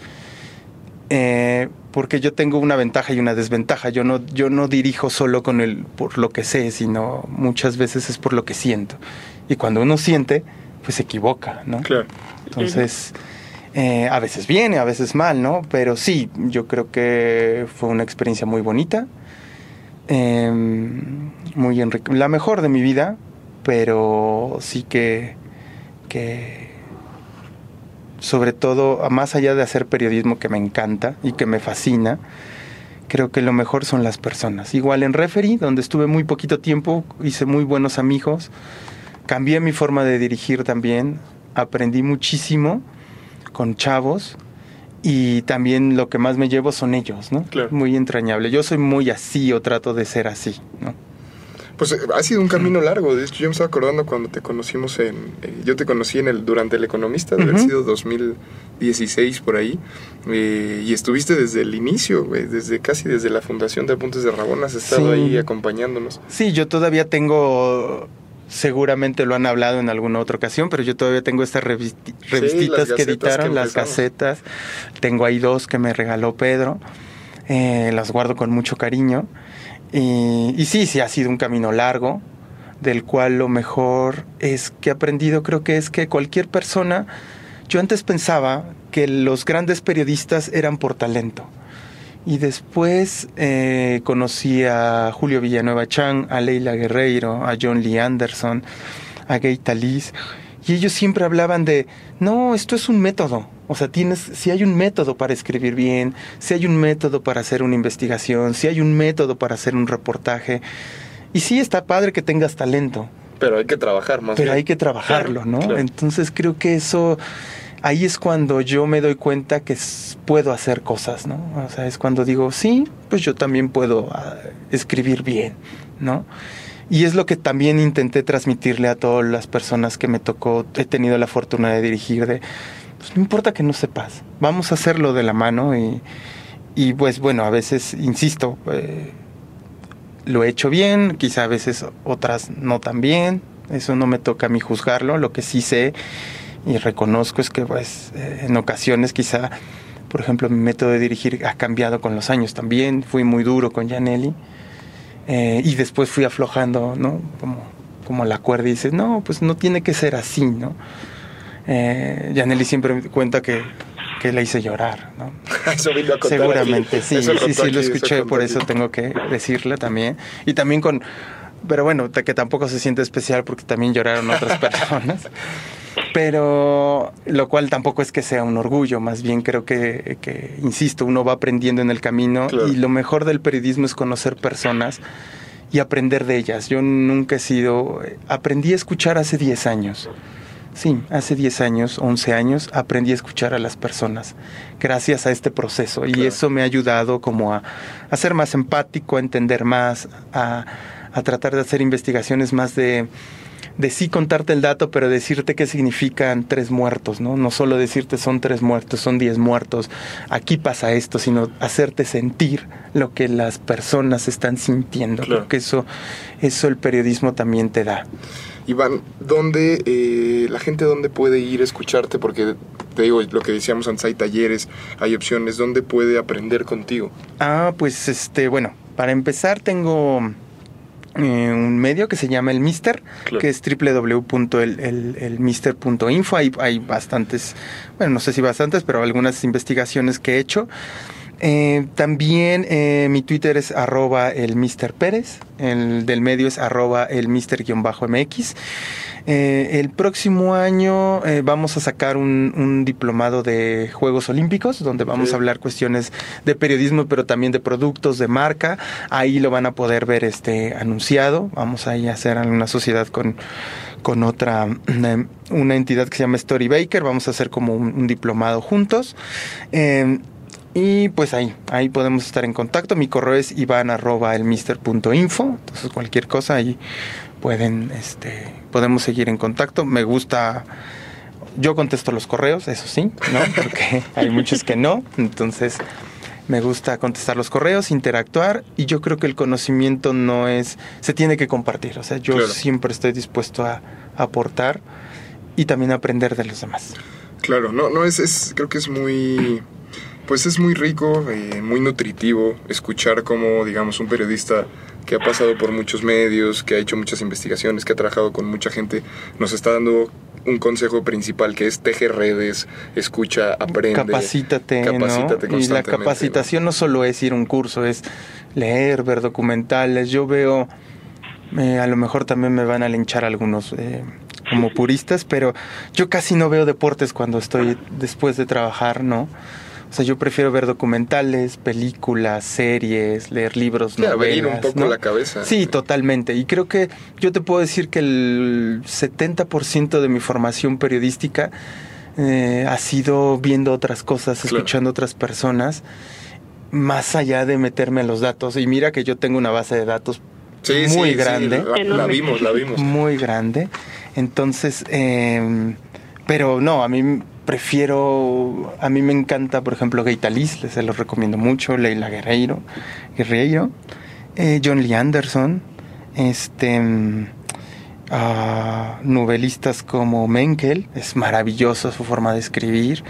Eh, porque yo tengo una ventaja y una desventaja. Yo no, yo no dirijo solo con el por lo que sé, sino muchas veces es por lo que siento. Y cuando uno siente, pues se equivoca, ¿no? Claro. Entonces, eh, a veces bien, a veces mal, ¿no? Pero sí, yo creo que fue una experiencia muy bonita, eh, muy enrique- la mejor de mi vida, pero sí que, que sobre todo, más allá de hacer periodismo que me encanta y que me fascina, creo que lo mejor son las personas. Igual en Referee, donde estuve muy poquito tiempo, hice muy buenos amigos, cambié mi forma de dirigir también, aprendí muchísimo con chavos y también lo que más me llevo son ellos, ¿no? Claro. Muy entrañable. Yo soy muy así o trato de ser así, ¿no? Pues eh, ha sido un camino largo. De hecho, yo me estaba acordando cuando te conocimos en... Eh, yo te conocí en el durante El Economista, de haber Ujú. sido dos mil dieciséis por ahí. Eh, y estuviste desde el inicio, güey, desde casi desde la fundación de Apuntes de Rabón. Has estado Sí. ahí acompañándonos. Sí, yo todavía tengo... Seguramente lo han hablado en alguna otra ocasión, pero yo todavía tengo estas revisti- revistitas las que gacetas editaron, que las empezamos. casetas. Tengo ahí dos que me regaló Pedro. Eh, las guardo con mucho cariño. Y, y sí, sí, ha sido un camino largo, del cual lo mejor es que he aprendido, creo que es que cualquier persona... Yo antes pensaba que los grandes periodistas eran por talento. Y después eh, conocí a Julio Villanueva Chan, a Leila Guerreiro, a John Lee Anderson, a Gay Talis. Y ellos siempre hablaban de, no, esto es un método. O sea, tienes, si hay un método para escribir bien, si hay un método para hacer una investigación, si hay un método para hacer un reportaje. Y sí, está padre que tengas talento, Pero hay que trabajar más. pero bien. hay que trabajarlo, ¿no? Claro. Entonces creo que eso, ahí es cuando yo me doy cuenta que s- puedo hacer cosas, ¿no? O sea, es cuando digo, sí, pues yo también puedo ah, escribir bien, ¿no? Y es lo que también intenté transmitirle a todas las personas que me tocó, he tenido la fortuna de dirigir, de, pues no importa que no sepas, vamos a hacerlo de la mano y, y pues bueno, a veces, insisto, eh, lo he hecho bien, quizá a veces otras no tan bien, eso no me toca a mí juzgarlo, lo que sí sé y reconozco es que pues eh, en ocasiones quizá, por ejemplo, mi método de dirigir ha cambiado con los años también, fui muy duro con Yaneli eh, y después fui aflojando, ¿no? Como, como la cuerda y dices, no, pues no tiene que ser así, ¿no? Eh, Yaneli siempre me cuenta que, que la hice llorar, ¿no? Eso vino a contar Seguramente, aquí. sí, Eso sí, contó sí, lo aquí, escuché, contó por aquí. eso tengo que decirle también. Y también con, pero bueno, que tampoco se siente especial porque también lloraron otras personas. Pero lo cual tampoco es que sea un orgullo, más bien creo que, que, insisto, uno va aprendiendo en el camino. Claro. Y lo mejor del periodismo es conocer personas y aprender de ellas. Yo nunca he sido, aprendí a escuchar hace diez años. Sí, hace diez años, once años, aprendí a escuchar a las personas gracias a este proceso. Y Claro. eso me ha ayudado como a, a ser más empático, a entender más, a, a tratar de hacer investigaciones más de, de sí contarte el dato, pero decirte qué significan tres muertos, ¿no? No solo decirte son tres muertos, son diez muertos, aquí pasa esto, sino hacerte sentir lo que las personas están sintiendo. Claro. Creo que eso, eso el periodismo también te da. Iván, ¿dónde eh, la gente dónde puede ir a escucharte? Porque te digo, lo que decíamos antes, hay talleres, hay opciones, ¿dónde puede aprender contigo? Ah, pues este, bueno, para empezar tengo eh, un medio que se llama El Mister, Claro. que es doble u doble u doble u punto el mister punto info. Hay, hay bastantes, bueno, no sé si bastantes, pero algunas investigaciones que he hecho. Eh, también eh, mi Twitter es arroba el mister Pérez, el del medio es arroba el mister-mx. Eh, el próximo año eh, vamos a sacar un, un diplomado de Juegos Olímpicos, donde vamos Sí. a hablar cuestiones de periodismo, pero también de productos, de marca. Ahí lo van a poder ver este anunciado. Vamos a ir a hacer una sociedad con, con otra, una, una entidad que se llama Storybaker. Vamos a hacer como un, un diplomado juntos. Eh, Y pues ahí, ahí podemos estar en contacto. Mi correo es ivan arroba el mister punto info. Entonces cualquier cosa ahí pueden, este, podemos seguir en contacto. Me gusta, yo contesto los correos, eso sí, ¿no? Porque hay muchos que no. Entonces, Me gusta contestar los correos, interactuar, y yo creo que el conocimiento no es, se tiene que compartir. O sea, yo claro. siempre estoy dispuesto a, a aportar y también aprender de los demás. Claro, no, no es, es creo que es muy, pues es muy rico, eh, muy nutritivo escuchar cómo, digamos, un periodista que ha pasado por muchos medios, que ha hecho muchas investigaciones, que ha trabajado con mucha gente, nos está dando un consejo principal, que es teje redes, escucha, aprende. Capacítate, capacítate ¿no? Y la capacitación ¿no? no solo es ir a un curso, es leer, ver documentales. Yo veo, eh, a lo mejor también me van a linchar algunos eh, como puristas, pero yo casi no veo deportes cuando estoy después de trabajar, ¿no? O sea, yo prefiero ver documentales, películas, series, leer libros, sí, novelas, abrir un poco ¿no? la cabeza. Sí, totalmente. Y creo que yo te puedo decir que el setenta por ciento de mi formación periodística eh, ha sido viendo otras cosas, claro. escuchando otras personas, más allá de meterme a los datos. Y mira que yo tengo una base de datos sí, muy sí, grande. Sí, la, la vimos, la vimos. Muy grande. Entonces, eh, pero no, a mí... Prefiero, a mí me encanta, por ejemplo, Gaitaliz, se los recomiendo mucho, Leila Guerreiro, Guerreiro, eh, John Lee Anderson, este, uh, novelistas como Menkel, es maravillosa su forma de escribir,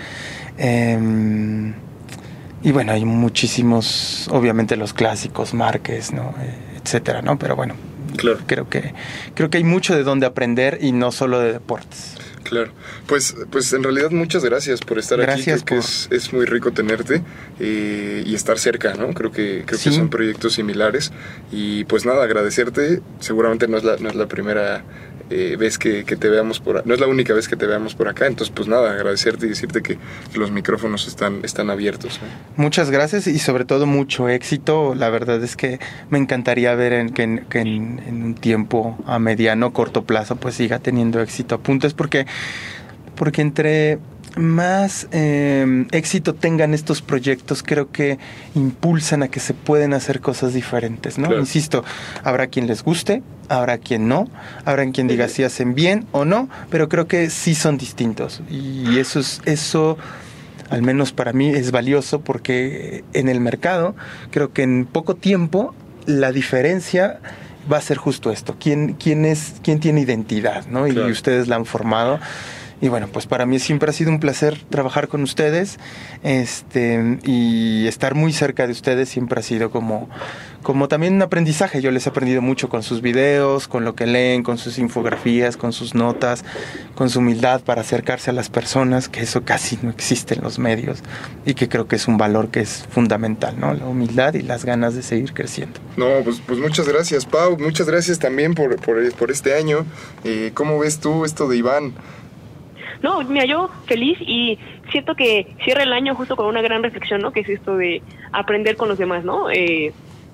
eh, y bueno, hay muchísimos, obviamente los clásicos, Márquez, ¿no? Eh, etcétera, ¿no? Pero bueno, claro. creo que creo que hay mucho de dónde aprender y no solo de deportes. Claro, pues, pues en realidad muchas gracias por estar gracias aquí, creo por... que es, es muy rico tenerte eh, y estar cerca, ¿no? Creo que creo sí. que son proyectos similares y pues nada, agradecerte, seguramente no es la, no es la primera eh, vez que, que te veamos por no es la única vez que te veamos por acá, entonces pues nada, agradecerte y decirte que los micrófonos están, están abiertos, ¿no? Muchas gracias y sobre todo mucho éxito, la verdad es que me encantaría ver en, que, en, que en, en un tiempo a mediano, corto plazo pues siga teniendo éxito. Apuntes porque porque entre más eh, éxito tengan estos proyectos, creo que impulsan a que se pueden hacer cosas diferentes, ¿no? Claro. Insisto, habrá quien les guste, habrá quien no, habrá quien diga si hacen bien o no, pero creo que sí son distintos y eso es eso. Al menos para mí es valioso porque en el mercado creo que en poco tiempo la diferencia va a ser justo esto, quién quién es quién tiene identidad, ¿no? Claro. Y ustedes la han formado. Y bueno, pues para mí siempre ha sido un placer trabajar con ustedes, este, y estar muy cerca de ustedes siempre ha sido como, como también un aprendizaje. Yo les he aprendido mucho con sus videos, con lo que leen, con sus infografías, con sus notas, con su humildad para acercarse a las personas, que eso casi no existe en los medios y que creo que es un valor que es fundamental, ¿no? La humildad y las ganas de seguir creciendo. No, pues, pues muchas gracias, Pau, muchas gracias también por, por, por este año. Eh, ¿Cómo ves tú esto de Iván? No, mira, yo feliz y siento que cierra el año justo con una gran reflexión, ¿no? Que es esto de aprender con los demás, ¿no? Eh,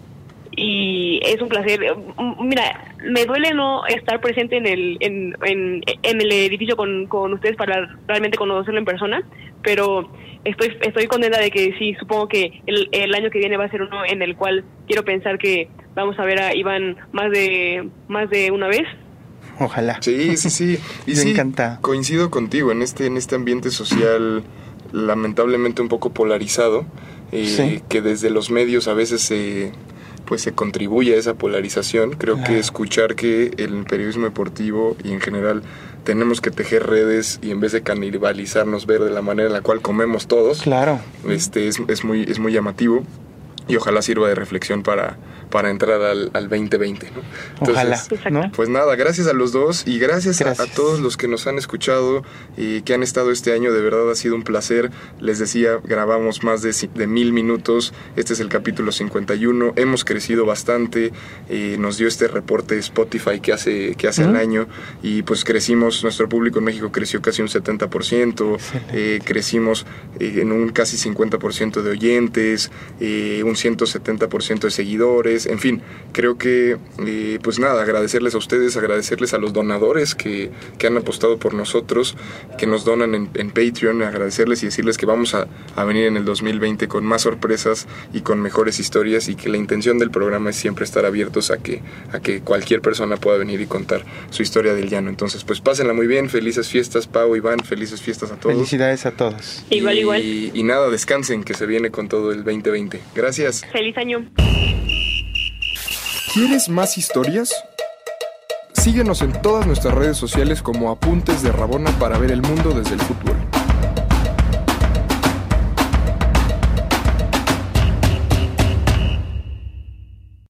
y es un placer. Mira, me duele no estar presente en el en, en, en el edificio con, con ustedes para realmente conocerlo en persona, pero estoy estoy contenta de que sí, supongo que el, el año que viene va a ser uno en el cual quiero pensar que vamos a ver a Iván más de más de una vez. Ojalá. Sí, sí, sí. Y me sí, encanta. Coincido contigo en este, en este ambiente social lamentablemente un poco polarizado, eh, sí. que desde los medios a veces se, pues se contribuye a esa polarización. Creo claro. que escuchar que el periodismo deportivo y en general tenemos que tejer redes y en vez de canibalizarnos ver de la manera en la cual comemos todos, claro. este es, es muy, es muy llamativo. Y ojalá sirva de reflexión para, para entrar al, al veinte veinte, ¿no? Entonces, ojalá, ¿no? Pues nada, gracias a los dos y gracias, gracias. A, a todos los que nos han escuchado y que han estado este año. De verdad ha sido un placer. Les decía, grabamos más de, de mil minutos. Este es el capítulo cincuenta y uno. Hemos crecido bastante. Eh, nos dio este reporte Spotify que hace, que hace ¿Mm? el año. Y pues crecimos, nuestro público en México creció casi un setenta por ciento. Eh, crecimos eh, en un casi cincuenta por ciento de oyentes. Eh, un ciento setenta por ciento de seguidores. Entonces, en fin, creo que, eh, pues nada, agradecerles a ustedes, agradecerles a los donadores que, que han apostado por nosotros, que nos donan en, en Patreon, agradecerles y decirles que vamos a, a venir en el dos mil veinte con más sorpresas y con mejores historias, y que la intención del programa es siempre estar abiertos a que, a que cualquier persona pueda venir y contar su historia del llano. Entonces, pues pásenla muy bien, felices fiestas, Pau, Iván, felices fiestas a todos. Felicidades a todos. Y, Igual, igual. Y nada, descansen, que se viene con todo el veinte veinte. Gracias. Feliz año. ¿Quieres más historias? Síguenos en todas nuestras redes sociales como Apuntes de Rabona para ver el mundo desde el fútbol.